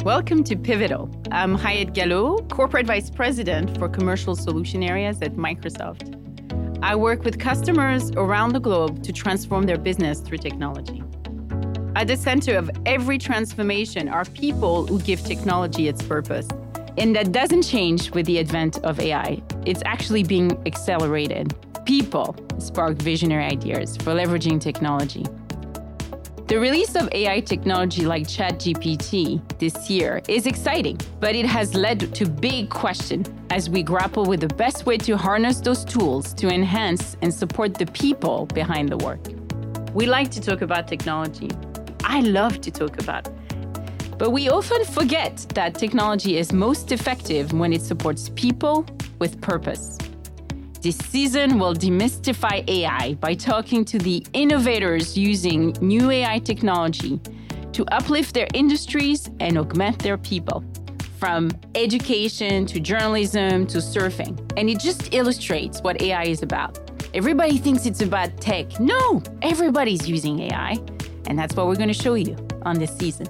Welcome to Pivotal. I'm Hayat Gallo, Corporate Vice President for Commercial Solution Areas at Microsoft. I work with customers around the globe to transform their business through technology. At the center of every transformation are people who give technology its purpose. And that doesn't change with the advent of AI. It's actually being accelerated. People spark visionary ideas for leveraging technology. The release of AI technology like ChatGPT this year is exciting, but it has led to big questions as we grapple with the best way to harness those tools to enhance and support the people behind the work. We like to talk about technology. I love to talk about it. But we often forget that technology is most effective when it supports people with purpose. This season, we'll demystify AI by talking to the innovators using new AI technology to uplift their industries and augment their people, from education to journalism to surfing. And it just illustrates what AI is about. Everybody thinks it's about tech. No, everybody's using AI. And that's what we're going to show you on this season.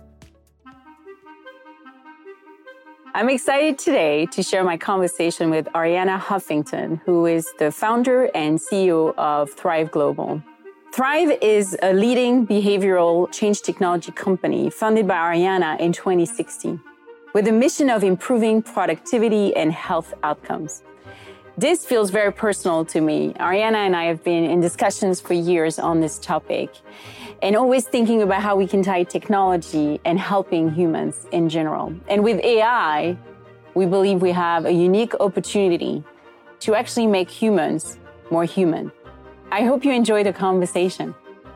I'm excited today to share my conversation with Arianna Huffington, who is the founder and CEO of Thrive Global. Thrive is a leading behavioral change technology company founded by Arianna in 2016, with a mission of improving productivity and health outcomes. This feels very personal to me. Arianna and I have been in discussions for years on this topic, and always thinking about how we can tie technology and helping humans in general. And with AI, we believe we have a unique opportunity to actually make humans more human. I hope you enjoy the conversation.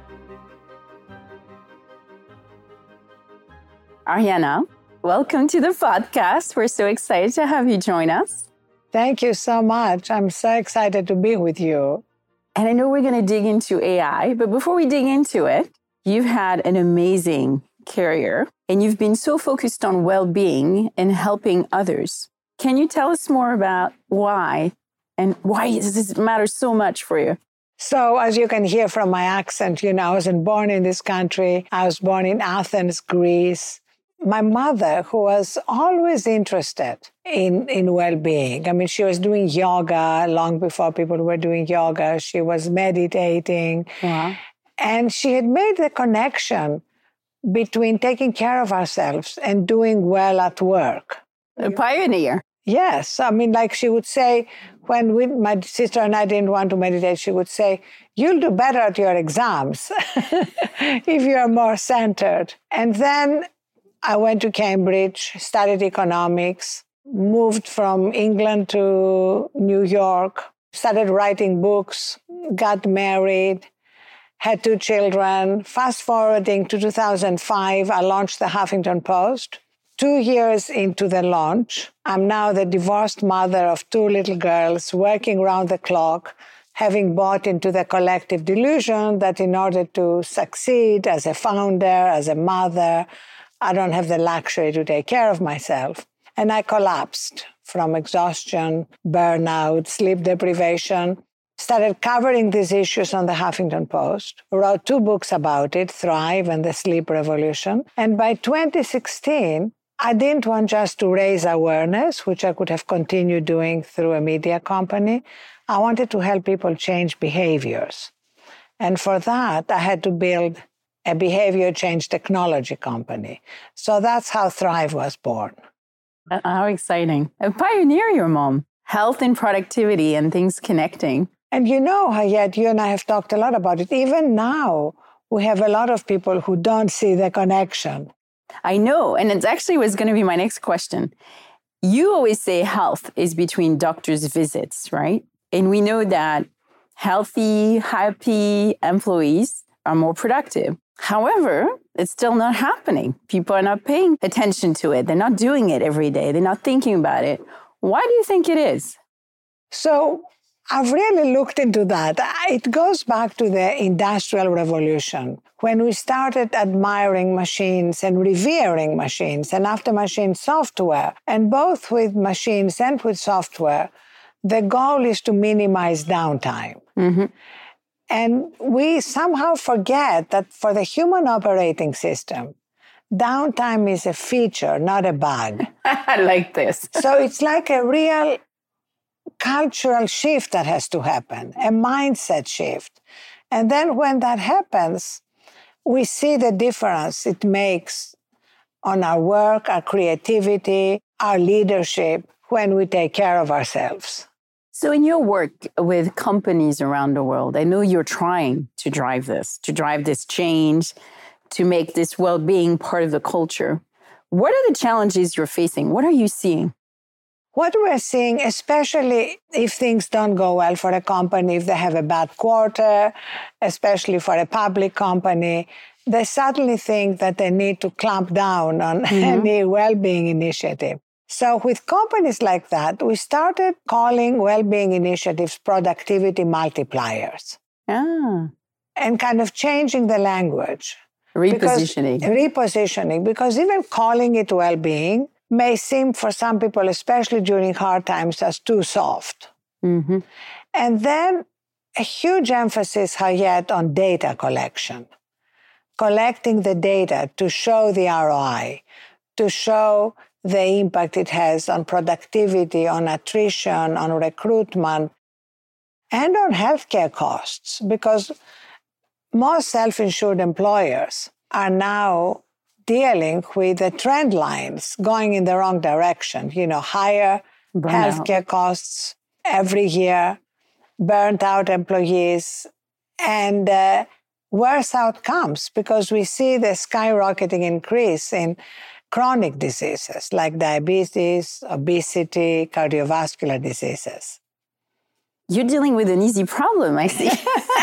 Arianna, welcome to the podcast. We're so excited to have you join us. Thank you so much. I'm so excited to be with you. And I know we're going to dig into AI, but before we dig into it, you've had an amazing career and you've been so focused on well-being and helping others. Can you tell us more about why and why does this matter so much for you? So as you can hear from my accent, I wasn't born in this country. I was born in Athens, Greece. My mother, who was always interested in well-being. I mean, she was doing yoga long before people were doing yoga. She was meditating. Wow. And she had made the connection between taking care of ourselves and doing well at work. A pioneer. Yes. I mean, like she would say, when my sister and I didn't want to meditate, she would say, you'll do better at your exams if you're more centered. And then I went to Cambridge, studied economics, moved from England to New York, started writing books, got married, had 2 children. Fast forwarding to 2005, I launched the Huffington Post. 2 years into the launch, I'm now the divorced mother of 2 little girls, working round the clock, having bought into the collective delusion that in order to succeed as a founder, as a mother, I don't have the luxury to take care of myself. And I collapsed from exhaustion, burnout, sleep deprivation, started covering these issues on the Huffington Post, wrote 2 books about it, Thrive and The Sleep Revolution. And by 2016, I didn't want just to raise awareness, which I could have continued doing through a media company. I wanted to help people change behaviors. And for that, I had to build a behavior change technology company. So that's how Thrive was born. How exciting. A pioneer, your mom. Health and productivity and things connecting. And Hayat, you and I have talked a lot about it. Even now, we have a lot of people who don't see the connection. I know. And it actually was going to be my next question. You always say health is between doctors' visits, right? And we know that healthy, happy employees are more productive. However, it's still not happening. People are not paying attention to it. They're not doing it every day. They're not thinking about it. Why do you think it is? So I've really looked into that. It goes back to the Industrial Revolution, when we started admiring machines and revering machines, and after machine software. And both with machines and with software, the goal is to minimize downtime. Mm-hmm. And we somehow forget that for the human operating system, downtime is a feature, not a bug. I like this. So it's like a real cultural shift that has to happen, a mindset shift. And then when that happens, we see the difference it makes on our work, our creativity, our leadership when we take care of ourselves. So in your work with companies around the world, I know you're trying to drive this change, to make this well-being part of the culture. What are the challenges you're facing? What are you seeing? What we're seeing, especially if things don't go well for a company, if they have a bad quarter, especially for a public company, they suddenly think that they need to clamp down on any well-being initiative. So with companies like that, we started calling well-being initiatives productivity multipliers. And kind of changing the language. Repositioning, because even calling it well-being may seem for some people, especially during hard times, as too soft. And then a huge emphasis, Hayat, on data collection. Collecting the data to show the ROI, to show the impact it has on productivity, on attrition, on recruitment, and on healthcare costs, because most self-insured employers are now dealing with the trend lines going in the wrong direction. Higher healthcare costs every year, burnt out employees, and worse outcomes, because we see the skyrocketing increase in chronic diseases like diabetes, obesity, cardiovascular diseases. You're dealing with an easy problem, I see.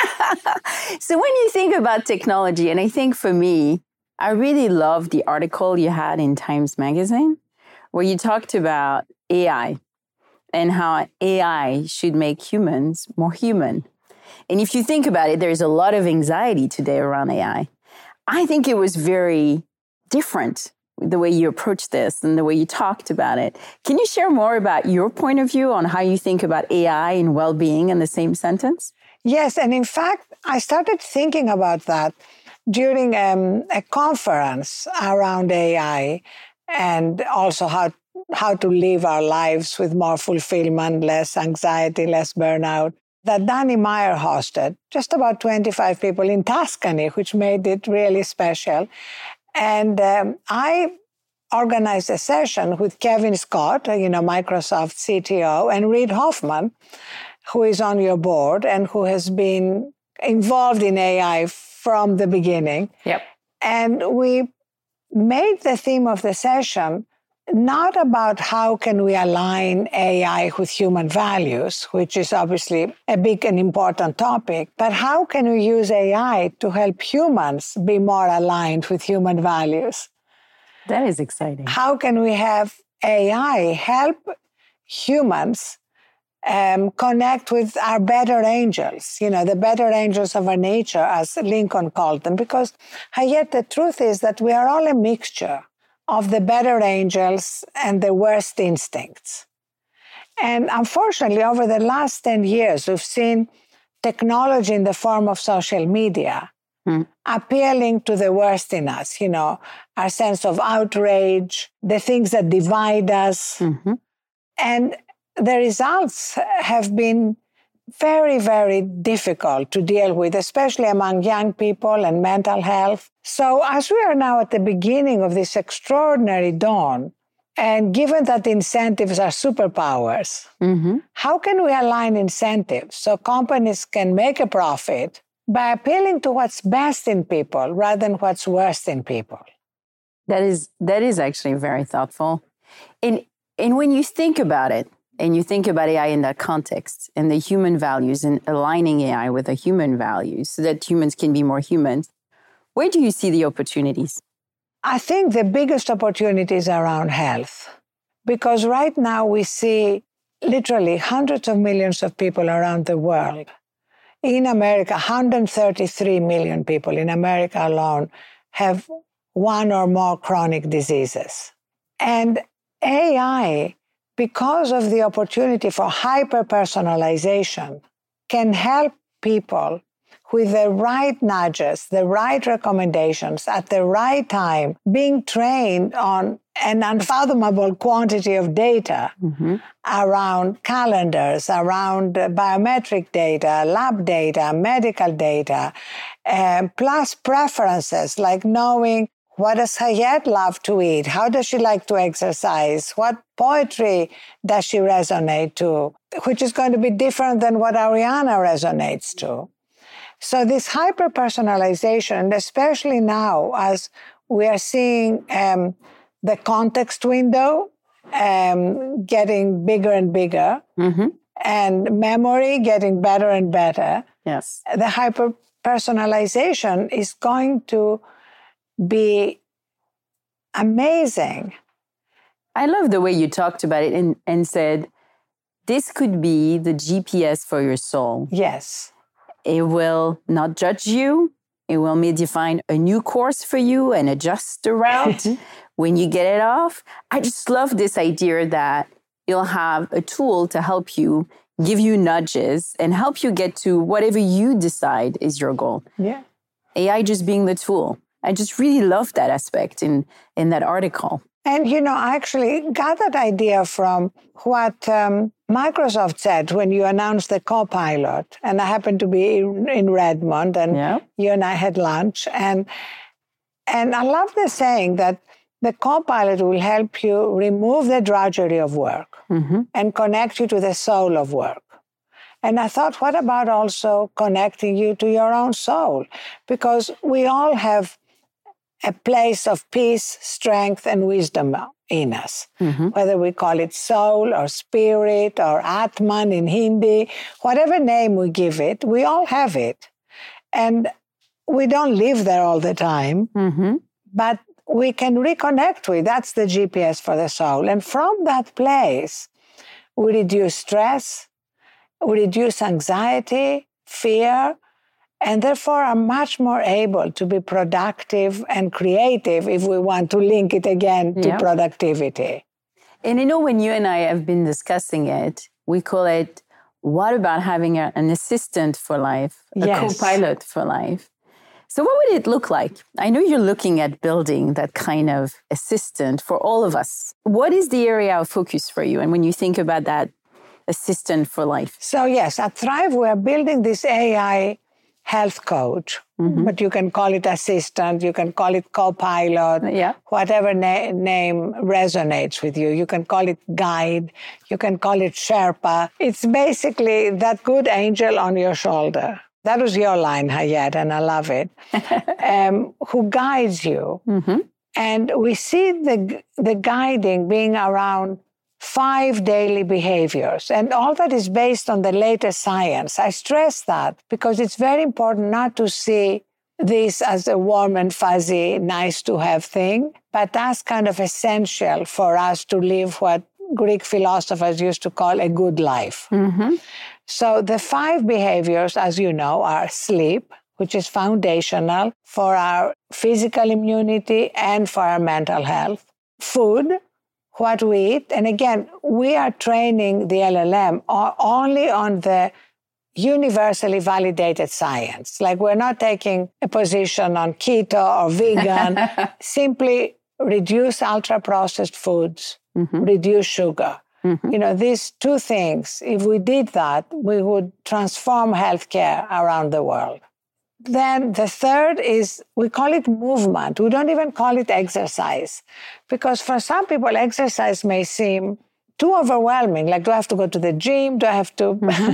So when you think about technology, and I think for me, I really love the article you had in Times Magazine, where you talked about AI and how AI should make humans more human. And if you think about it, there's a lot of anxiety today around AI. I think it was very different, the way you approached this and the way you talked about it. Can you share more about your point of view on how you think about AI and well-being in the same sentence? Yes, and in fact, I started thinking about that during a conference around AI and also how to live our lives with more fulfillment, less anxiety, less burnout, that Danny Meyer hosted, just about 25 people in Tuscany, which made it really special. And I organized a session with Kevin Scott, Microsoft CTO, and Reid Hoffman, who is on your board and who has been involved in AI from the beginning. Yep. And we made the theme of the session not about how can we align AI with human values, which is obviously a big and important topic, but how can we use AI to help humans be more aligned with human values? That is exciting. How can we have AI help humans connect with our better angels, the better angels of our nature, as Lincoln called them? Because yet the truth is that we are all a mixture of the better angels and the worst instincts. And unfortunately, over the last 10 years, we've seen technology in the form of social media appealing to the worst in us, our sense of outrage, the things that divide us. And the results have been very, very difficult to deal with, especially among young people and mental health. So as we are now at the beginning of this extraordinary dawn, and given that incentives are superpowers, how can we align incentives so companies can make a profit by appealing to what's best in people rather than what's worst in people? That is actually very thoughtful. And when you think about it, and you think about AI in that context and the human values and aligning AI with the human values so that humans can be more human, where do you see the opportunities? I think the biggest opportunities are around health, because right now we see literally hundreds of millions of people around the world. In America, 133 million people in America alone have one or more chronic diseases. And AI, because of the opportunity for hyper-personalization, can help people with the right nudges, the right recommendations at the right time, being trained on an unfathomable quantity of data around calendars, around biometric data, lab data, medical data, plus preferences like knowing what does Hayat love to eat? How does she like to exercise? What poetry does she resonate to? Which is going to be different than what Ariana resonates to. So this hyper-personalization, and especially now as we are seeing the context window getting bigger and bigger, and memory getting better and better, yes, the hyper-personalization is going to be amazing. I love the way you talked about it and said, this could be the GPS for your soul. Yes. It will not judge you. It will maybe define a new course for you and adjust the route when you get it off. I just love this idea that you'll have a tool to help you, give you nudges, and help you get to whatever you decide is your goal. Yeah. AI just being the tool. I just really love that aspect in that article. And, I actually got that idea from what Microsoft said when you announced the Copilot. And I happened to be in Redmond, and you and I had lunch. And I love the saying that the Copilot will help you remove the drudgery of work and connect you to the soul of work. And I thought, what about also connecting you to your own soul? Because we all have a place of peace, strength, and wisdom in us. Whether we call it soul or spirit or Atman in Hindi, whatever name we give it, we all have it. And we don't live there all the time, but we can reconnect with. That's the GPS for the soul. And from that place, we reduce stress, we reduce anxiety, fear, and therefore are much more able to be productive and creative if we want to link it again to productivity. And when you and I have been discussing it, we call it, what about having an assistant for life, a co-pilot for life? So what would it look like? I know you're looking at building that kind of assistant for all of us. What is the area of focus for you? And when you think about that assistant for life? So yes, at Thrive, we're building this AI health coach, but you can call it assistant, you can call it co-pilot, whatever name resonates with you. You can call it guide, you can call it Sherpa. It's basically that good angel on your shoulder. That was your line, Hayat, and I love it, who guides you. And we see the guiding being around 5 daily behaviors. And all that is based on the latest science. I stress that because it's very important not to see this as a warm and fuzzy, nice to have thing, but as kind of essential for us to live what Greek philosophers used to call a good life. So the 5 behaviors, as you know, are sleep, which is foundational for our physical immunity and for our mental health. Food, what we eat. And again, we are training the LLM only on the universally validated science. Like we're not taking a position on keto or vegan, simply reduce ultra-processed foods, reduce sugar. These 2 things, if we did that, we would transform healthcare around the world. Then the third is, we call it movement. We don't even call it exercise. Because for some people, exercise may seem too overwhelming. Like, do I have to go to the gym? Do I have to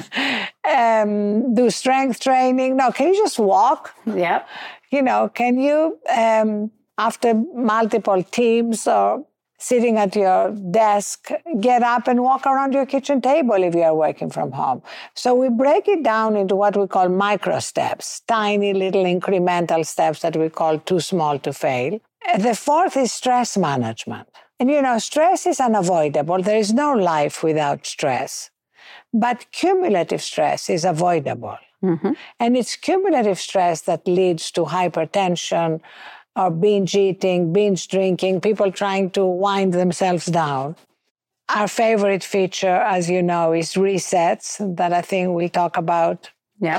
do strength training? No, can you just walk? Yeah. Can you, after multiple teams or sitting at your desk, get up and walk around your kitchen table if you are working from home. So we break it down into what we call micro steps, tiny little incremental steps that we call too small to fail. The fourth is stress management. And stress is unavoidable. There is no life without stress. But cumulative stress is avoidable. And it's cumulative stress that leads to hypertension, or binge eating, binge drinking, people trying to wind themselves down. Our favorite feature, as you know, is resets, that I think we'll talk about Yeah.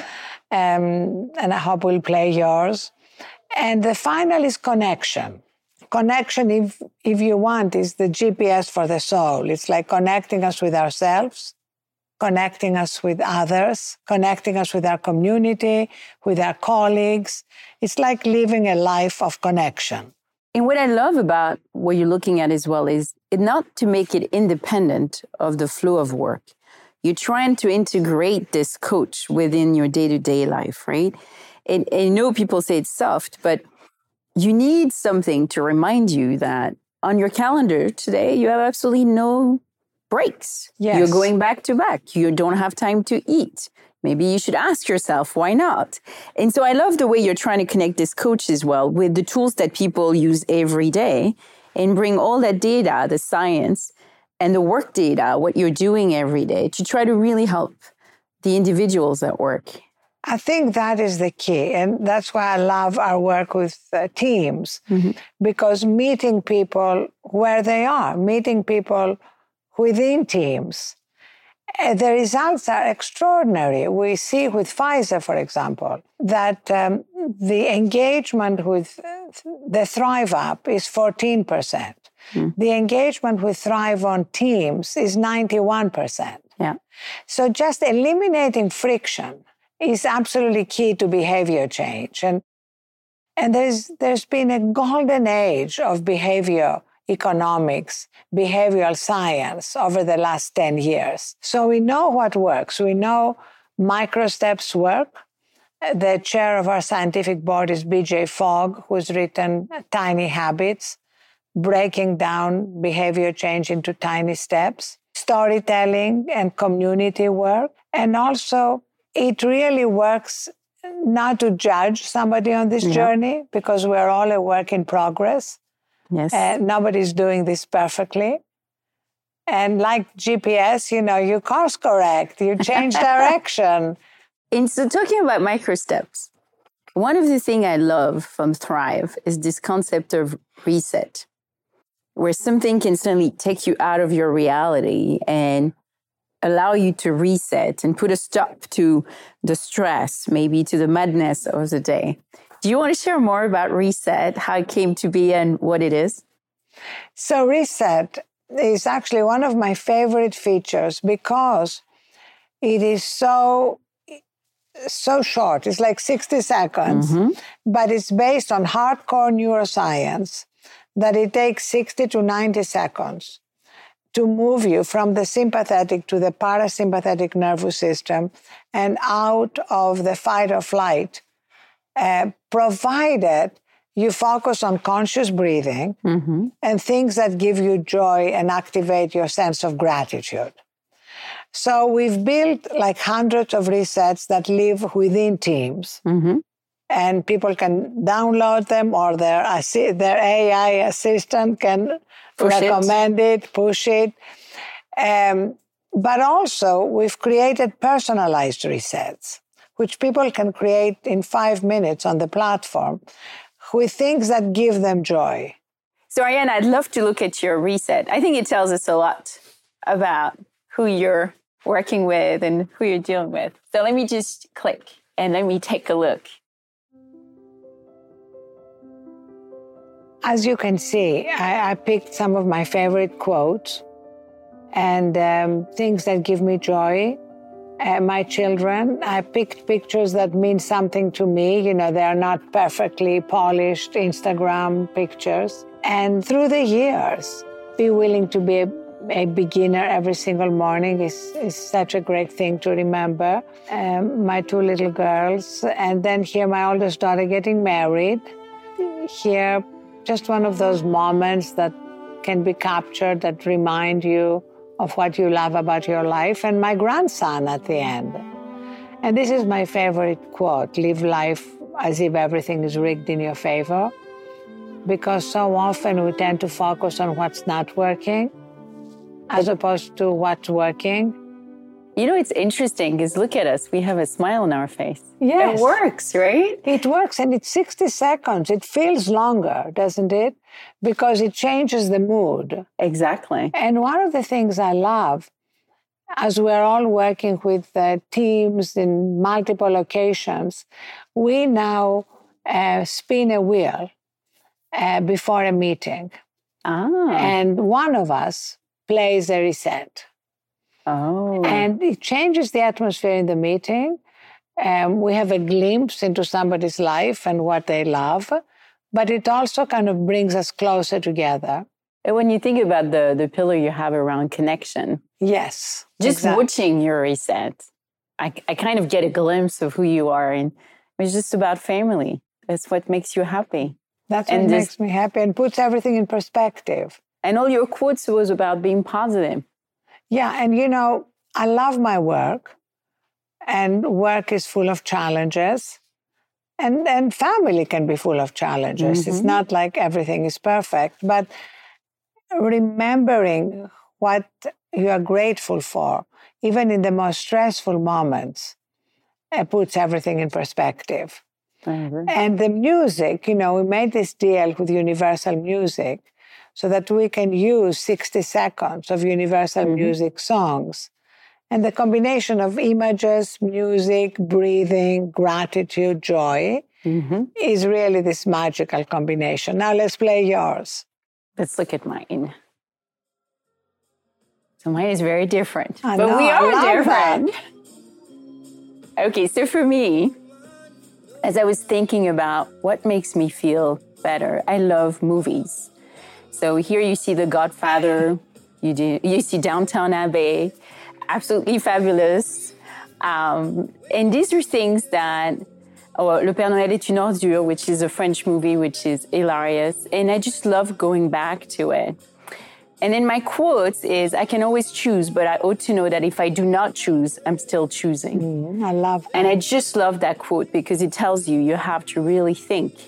And I hope we'll play yours. And the final is connection. Connection, if you want, is the GPS for the soul. It's like connecting us with ourselves, connecting us with others, connecting us with our community, with our colleagues. It's like living a life of connection. And what I love about what you're looking at as well is not to make it independent of the flow of work. You're trying to integrate this coach within your day-to-day life, right? And I know people say it's soft, but you need something to remind you that on your calendar today, you have absolutely no breaks. Yes. You're going back to back. You don't have time to eat. Maybe you should ask yourself, why not? And so I love the way you're trying to connect this coach as well with the tools that people use every day and bring all that data, the science and the work data, what you're doing every day to try to really help the individuals at work. I think that is the key. And that's why I love our work with teams, because meeting people where they are, meeting people within teams, the results are extraordinary. We see with Pfizer, for example, that the engagement with the Thrive app is 14%. The engagement with Thrive on Teams is 91%. Yeah. So just eliminating friction is absolutely key to behavior change. And there's been a golden age of behavior economics, behavioral science over the last 10 years. So we know what works. We know micro steps work. The chair of our scientific board is BJ Fogg, who's written Tiny Habits, breaking down behavior change into tiny steps, storytelling and community work. And also, it really works not to judge somebody on this journey, because we're all a work in progress. Yes. Nobody's doing this perfectly. And like GPS, you course correct, you change direction. And so talking about micro steps, one of the things I love from Thrive is this concept of reset, where something can suddenly take you out of your reality and allow you to reset and put a stop to the stress, maybe to the madness of the day. Do you want to share more about Reset, how it came to be and what it is? So Reset is actually one of my favorite features because it is so short. It's like 60 seconds, but it's based on hardcore neuroscience that it takes 60 to 90 seconds to move you from the sympathetic to the parasympathetic nervous system and out of the fight or flight, provided you focus on conscious breathing and things that give you joy and activate your sense of gratitude. So we've built like hundreds of resets that live within teams. And people can download them, or their AI assistant can recommend it, push it. But also, we've created personalized resets, which people can create in 5 minutes on the platform with things that give them joy. So, Ariane, I'd love to look at your reset. I think it tells us a lot about who you're working with and who you're dealing with. So let me just click and let me take a look. As you can see, I picked some of my favorite quotes and things that give me joy. My children, I picked pictures that mean something to me. They are not perfectly polished Instagram pictures. And through the years, be willing to be a beginner every single morning is such a great thing to remember. My 2 little girls, and then here my oldest daughter getting married. Here, just one of those moments that can be captured that remind you of what you love about your life, and my grandson at the end. And this is my favorite quote: live life as if everything is rigged in your favor, because so often we tend to focus on what's not working as opposed to what's working. It's interesting because look at us. We have a smile on our face. Yes. It works, right? It works, and it's 60 seconds. It feels longer, doesn't it? Because it changes the mood. Exactly. And one of the things I love as we're all working with teams in multiple locations, we now spin a wheel before a meeting. And one of us plays a reset. And it changes the atmosphere in the meeting. We have a glimpse into somebody's life and what they love, but it also kind of brings us closer together. And when you think about the pillar you have around connection, yes, just watching your reset, I kind of get a glimpse of who you are, and it's just about family. That's what makes you happy. That's what makes me happy and puts everything in perspective. And all your quotes was about being positive. Yeah, and you know, I love my work, and work is full of challenges, and family can be full of challenges. It's not like everything is perfect, but remembering what you are grateful for, even in the most stressful moments, puts everything in perspective. And the music, you know, we made this deal with Universal Music so that we can use 60 seconds of Universal Music songs. And the combination of images, music, breathing, gratitude, joy is really this magical combination. Now let's play yours. Let's look at mine. So mine is very different. I but know, we are different. That. Okay, so for me, as I was thinking about what makes me feel better, I love movies. So here you see The Godfather, you see Downton Abbey, absolutely fabulous. And these are things that, Le Père Noël est une ordure, which is a French movie, which is hilarious. And I just love going back to it. And then my quote is, I can always choose, but I ought to know that if I do not choose, I'm still choosing. I love that. And I just love that quote because it tells you have to really think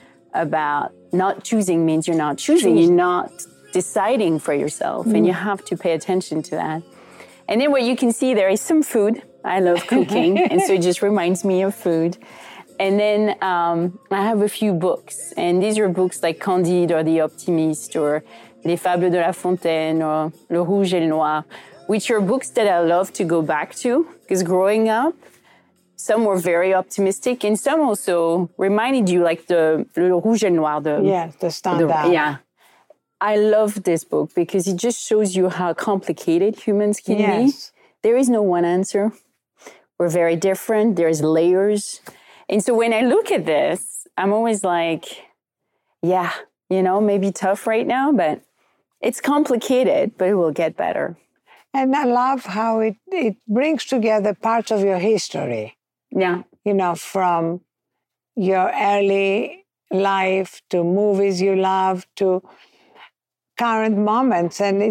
about not choosing means you're not choosing. You're not deciding for yourself. And you have to pay attention to that. And then what you can see there is some food. I love cooking. And so it just reminds me of food. And then I have a few books. And these are books like Candide or The Optimist or Les Fables de La Fontaine or Le Rouge et le Noir, which are books that I love to go back to. Because growing up, some were very optimistic and some also reminded you like Le Rouge et le Noir. The standard. Yeah. I love this book because it just shows you how complicated humans can be. There is no one answer. We're very different. There's layers. And so when I look at this, I'm always like, yeah, you know, maybe tough right now, but it's complicated, but it will get better. And I love how it brings together parts of your history. Yeah. You know, from your early life to movies you love to current moments. And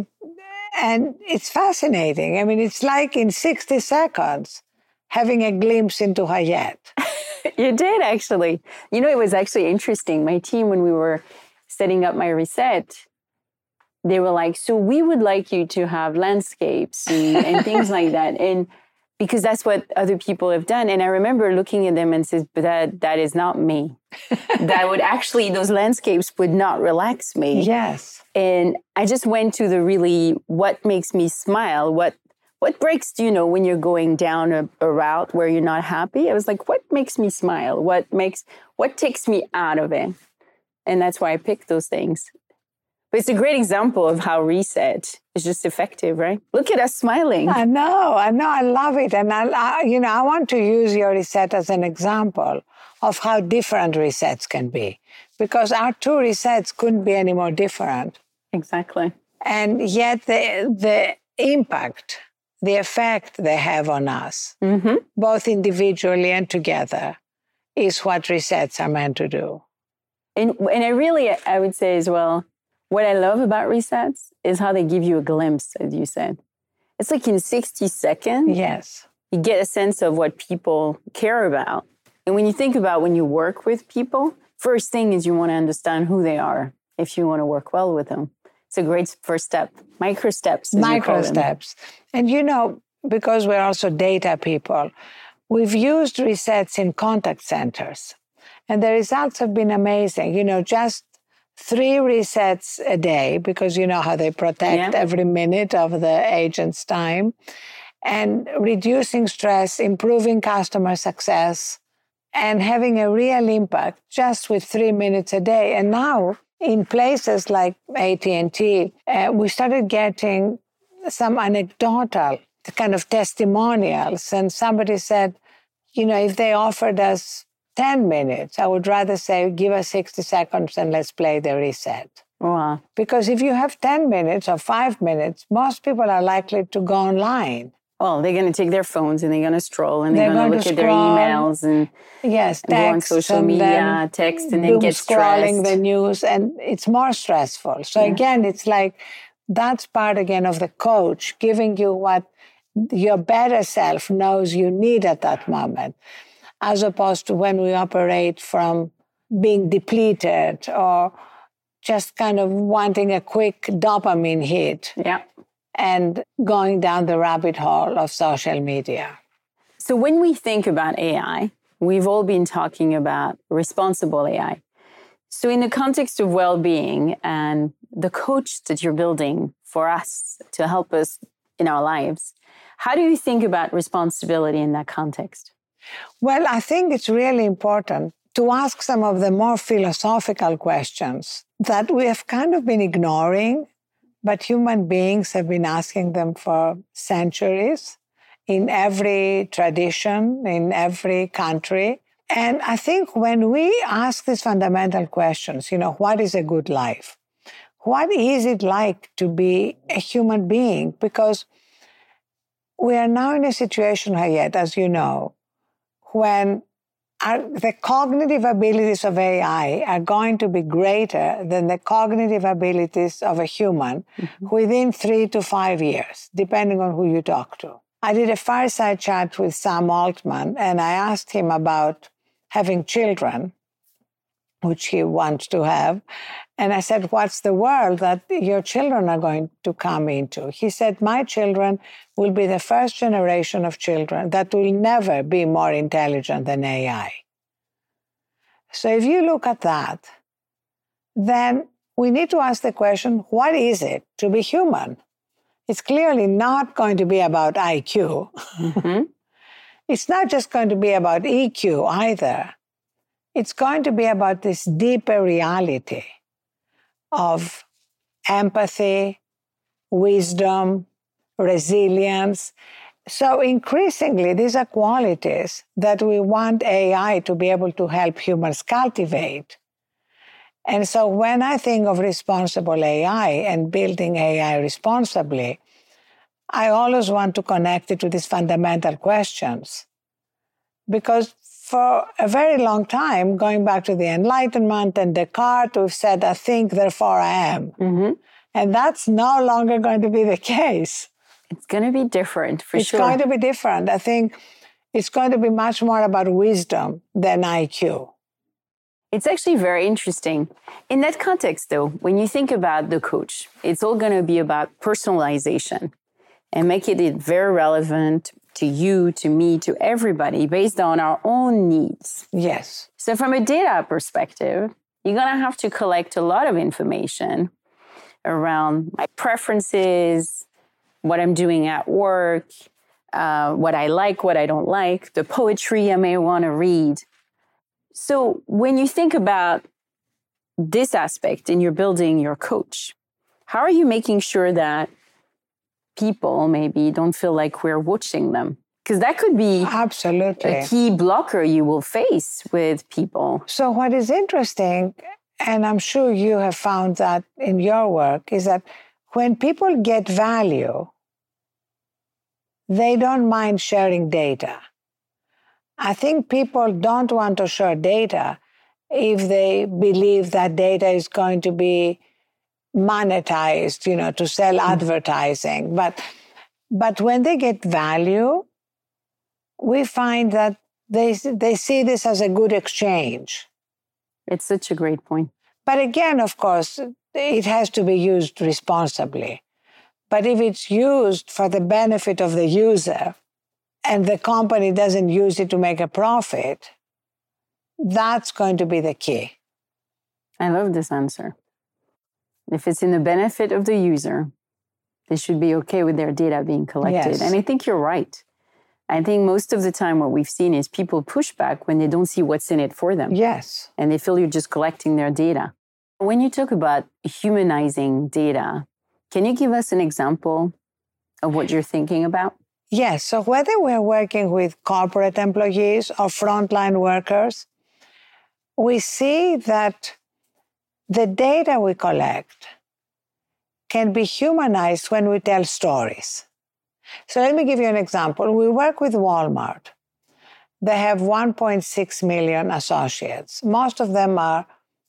it's fascinating. I mean, it's like in 60 seconds having a glimpse into Hayat. You did, actually. You know, it was actually interesting. My team, when we were setting up my reset, they were like, so we would like you to have landscapes and things like that. And because that's what other people have done. And I remember looking at them and said, but that is not me. That would actually, those landscapes would not relax me. Yes. And I just went to the really, what makes me smile? What breaks, you know, when you're going down a route where you're not happy? I was like, what makes me smile? What takes me out of it? And that's why I picked those things. But it's a great example of how reset is just effective, right? Look at us smiling. I know, I love it. And I want to use your reset as an example of how different resets can be. Because our two resets couldn't be any more different. Exactly. And yet the impact, the effect they have on us, both individually and together, is what resets are meant to do. And I would say as well, what I love about resets is how they give you a glimpse, as you said. It's like in 60 seconds, yes, you get a sense of what people care about. And when you think about when you work with people, first thing is you want to understand who they are if you want to work well with them. It's a great first step. Micro steps. Micro steps. And you know, because we're also data people, we've used resets in contact centers. And the results have been amazing. You know, just 3 resets a day, because you know how they protect every minute of the agent's time, and reducing stress, improving customer success, and having a real impact just with 3 minutes a day. And now in places like AT&T, we started getting some anecdotal kind of testimonials. And somebody said, you know, if they offered us 10 minutes, I would rather say, give us 60 seconds and let's play the reset. Wow. Because if you have 10 minutes or 5 minutes, most people are likely to go online. Well, they're going to take their phones and they're going to stroll and they're going to look at their emails and go on social media, text, and then get scrolling stressed. the news, and it's more stressful. So again, it's like that's part again of the coach giving you what your better self knows you need at that moment, as opposed to when we operate from being depleted or just kind of wanting a quick dopamine hit. Yeah. And going down the rabbit hole of social media. So when we think about AI, we've all been talking about responsible AI. So in the context of well-being and the coach that you're building for us to help us in our lives, how do you think about responsibility in that context? Well, I think it's really important to ask some of the more philosophical questions that we have kind of been ignoring, but human beings have been asking them for centuries in every tradition, in every country. And I think when we ask these fundamental questions, you know, what is a good life? What is it like to be a human being? Because we are now in a situation, Hayat, as you know, when the cognitive abilities of AI are going to be greater than the cognitive abilities of a human within 3 to 5 years, depending on who you talk to. I did a fireside chat with Sam Altman, and I asked him about having children, which he wants to have. And I said, what's the world that your children are going to come into? He said, my children will be the first generation of children that will never be more intelligent than AI. So if you look at that, then we need to ask the question, what is it to be human? It's clearly not going to be about IQ. It's not just going to be about EQ either. It's going to be about this deeper reality of empathy, wisdom, resilience. So increasingly, these are qualities that we want AI to be able to help humans cultivate. And so when I think of responsible AI and building AI responsibly, I always want to connect it to these fundamental questions. Because for a very long time, going back to the Enlightenment and Descartes, we've said, I think, therefore I am. And that's no longer going to be the case. It's going to be different, for It's sure. going to be different. I think it's going to be much more about wisdom than IQ. It's actually very interesting. In that context, though, when you think about the coach, it's all going to be about personalization and making it very relevant to you, to me, to everybody based on our own needs. Yes. So from a data perspective, you're going to have to collect a lot of information around my preferences, what I'm doing at work, what I like, what I don't like, the poetry I may want to read. So when you think about this aspect and you're building your coach, how are you making sure that people maybe don't feel like we're watching them? Because that could be absolutely a key blocker you will face with people. So what is interesting, and I'm sure you have found that in your work, is that when people get value, they don't mind sharing data. I think people don't want to share data if they believe that data is going to be monetized, you know, to sell advertising. But when they get value, we find that they see this as a good exchange. It's such a great point. But again, of course, it has to be used responsibly. But if it's used for the benefit of the user and the company doesn't use it to make a profit, that's going to be the key. I love this answer. If it's in the benefit of the user, they should be okay with their data being collected. Yes. And I think you're right. I think most of the time what we've seen is people push back when they don't see what's in it for them. Yes. And they feel you're just collecting their data. When you talk about humanizing data, can you give us an example of what you're thinking about? Yes. So whether we're working with corporate employees or frontline workers, we see that the data we collect can be humanized when we tell stories. So let me give you an example. We work with Walmart. They have 1.6 million associates. Most of them are,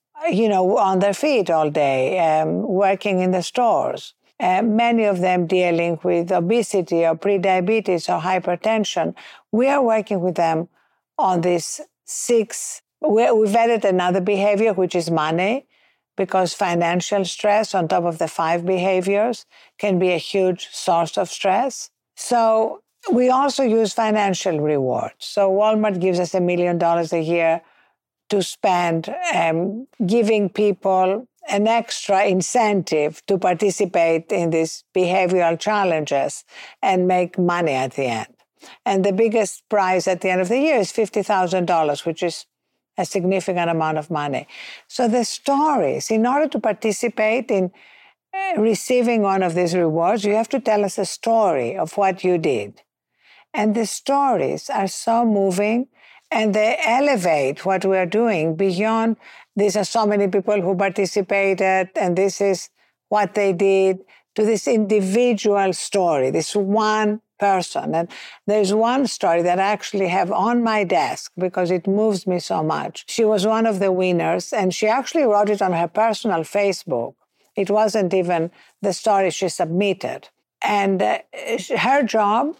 on their feet all day, working in the stores. Many of them dealing with obesity or prediabetes or hypertension. We are working with them on these 6. We've added another behavior, which is money, because financial stress on top of the 5 behaviors can be a huge source of stress. So we also use financial rewards. So Walmart gives us $1 million a year to spend giving people an extra incentive to participate in these behavioral challenges and make money at the end. And the biggest prize at the end of the year is $50,000, which is a significant amount of money. So the stories, in order to participate in receiving one of these rewards, you have to tell us a story of what you did. And the stories are so moving, and they elevate what we are doing beyond these are so many people who participated and this is what they did, to this individual story, this one person. And there's one story that I actually have on my desk because it moves me so much. She was one of the winners, and she actually wrote it on her personal Facebook. It wasn't even the story she submitted. And her job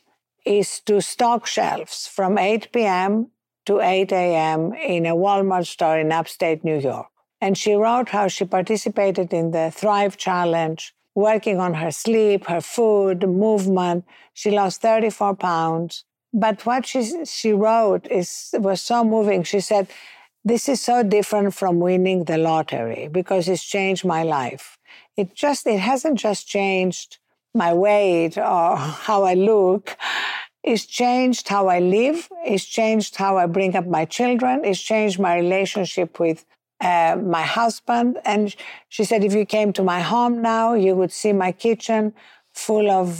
is to stock shelves from 8 p.m. to 8 a.m. in a Walmart store in upstate New York. And she wrote how she participated in the Thrive Challenge, working on her sleep, her food, movement. She lost 34 pounds. But what she wrote was so moving. She said, "This is so different from winning the lottery because it's changed my life. It hasn't just changed my weight or how I look. It's changed how I live. It's changed how I bring up my children. It's changed my relationship with my husband." And she said, "If you came to my home now, you would see my kitchen full of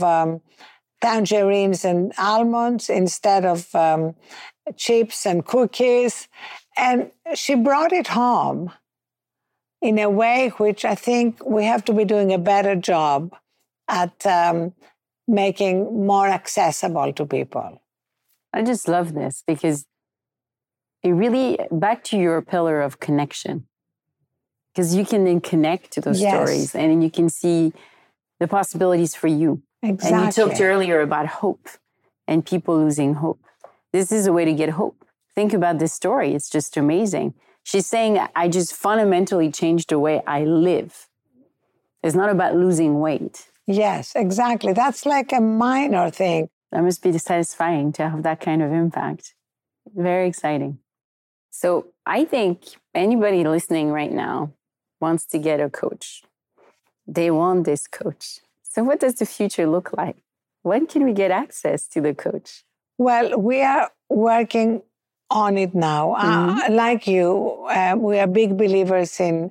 tangerines and almonds instead of chips and cookies." And she brought it home in a way which I think we have to be doing a better job at making more accessible to people. I just love this because it really, back to your pillar of connection, because you can then connect to those stories and then you can see the possibilities for you. Exactly. And you talked earlier about hope and people losing hope. This is a way to get hope. Think about this story. It's just amazing. She's saying, I just fundamentally changed the way I live. It's not about losing weight. Yes, exactly. That's like a minor thing. That must be satisfying to have that kind of impact. Very exciting. So I think anybody listening right now wants to get a coach. They want this coach. So what does the future look like? When can we get access to the coach? Well, we are working on it now. Like you, we are big believers in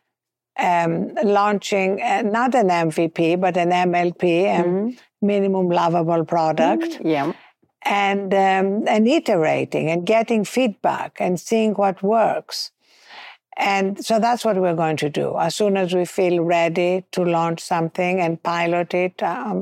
launching not an MVP, but an MLP, minimum lovable product. And iterating and getting feedback and seeing what works. And so that's what we're going to do. As soon as we feel ready to launch something and pilot it,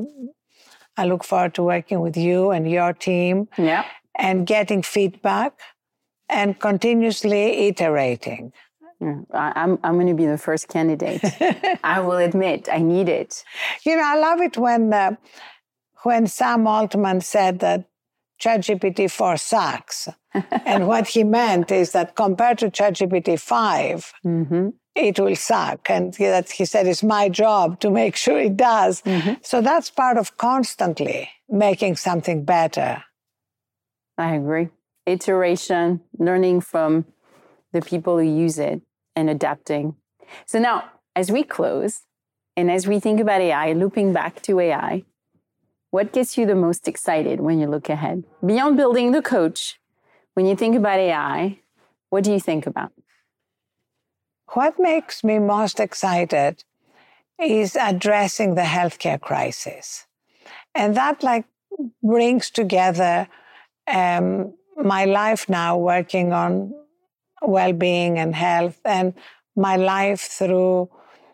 I look forward to working with you and your team and getting feedback and continuously iterating. I'm going to be the first candidate. I will admit, I need it. I love it when Sam Altman said that ChatGPT 4 sucks. And what he meant is that compared to ChatGPT 5, it will suck. And that he said, it's my job to make sure it does. So that's part of constantly making something better. I agree. Iteration, learning from the people who use it and adapting. So now, as we close, and as we think about AI, looping back to AI, what gets you the most excited when you look ahead? Beyond building the coach, when you think about AI, what do you think about? What makes me most excited is addressing the healthcare crisis. And that brings together my life now working on well-being and health, and my life through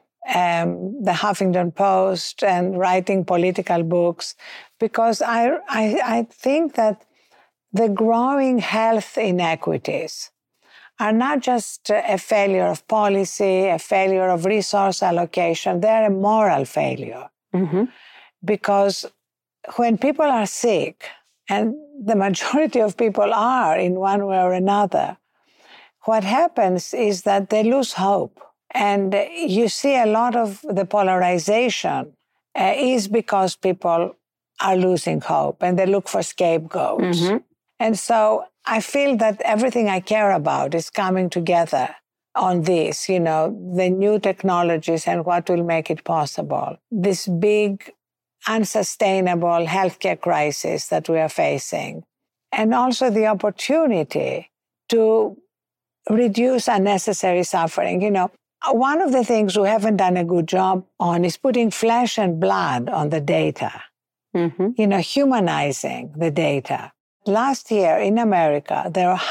the Huffington Post and writing political books, because I think that the growing health inequities are not just a failure of policy, a failure of resource allocation, they're a moral failure. Mm-hmm. Because when people are sick, and the majority of people are in one way or another, what happens is that they lose hope. And you see a lot of the polarization is because people are losing hope and they look for scapegoats. Mm-hmm. And so I feel that everything I care about is coming together on this, the new technologies and what will make it possible. This big, unsustainable healthcare crisis that we are facing. And also the opportunity to reduce unnecessary suffering. One of the things we haven't done a good job on is putting flesh and blood on the data, mm-hmm. Humanizing the data. Last year in America, there were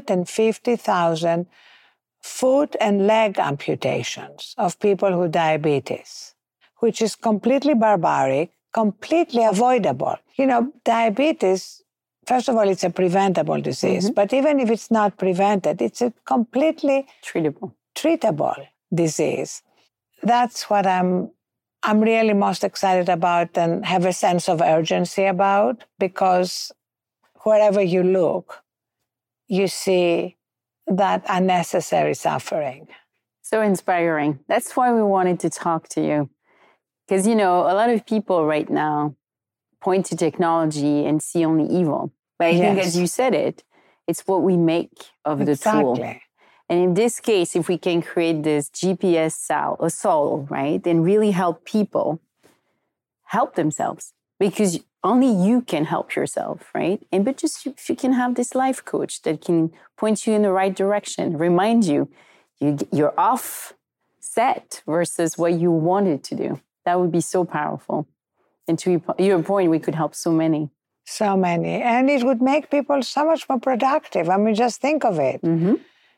150,000 foot and leg amputations of people with diabetes, which is completely barbaric, completely avoidable. Diabetes, first of all, it's a preventable disease, mm-hmm. but even if it's not prevented, it's a completely treatable disease. That's what I'm really most excited about and have a sense of urgency about, because wherever you look, you see that unnecessary suffering. So inspiring. That's why we wanted to talk to you. Because, a lot of people right now point to technology and see only evil. But I think, as you said it's what we make of the tool. And in this case, if we can create this GPS soul, right, and really help people help themselves, because only you can help yourself, right? But just if you can have this life coach that can point you in the right direction, remind you you're off set versus what you wanted to do. That would be so powerful. And to your point, we could help so many. So many. And it would make people so much more productive. Just think of it. Mm-hmm.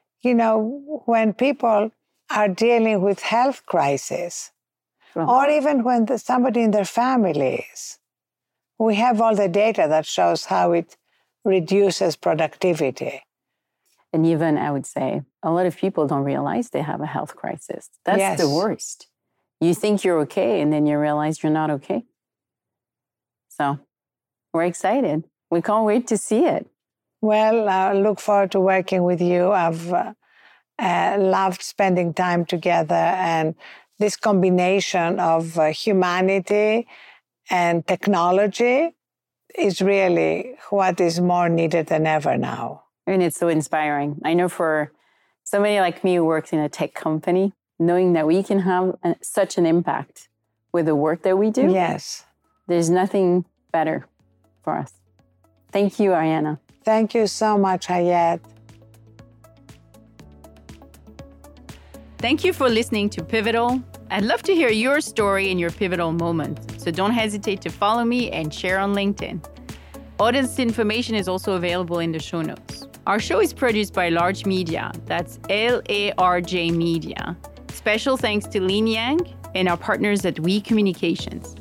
When people are dealing with health crisis, or even when somebody in their families, we have all the data that shows how it reduces productivity. And even, I would say, a lot of people don't realize they have a health crisis. That's the worst. You think you're okay, and then you realize you're not okay. So we're excited. We can't wait to see it. Well, I look forward to working with you. I've loved spending time together, and this combination of humanity and technology is really what is more needed than ever now. And it's so inspiring. I know for somebody like me who works in a tech company, knowing that we can have such an impact with the work that we do. Yes. There's nothing better for us. Thank you, Arianna. Thank you so much, Hayat. Thank you for listening to Pivotal. I'd love to hear your story and your pivotal moment, so don't hesitate to follow me and share on LinkedIn. Audience information is also available in the show notes. Our show is produced by Large Media, that's LARJ Media. Special thanks to Lin Yang and our partners at We Communications.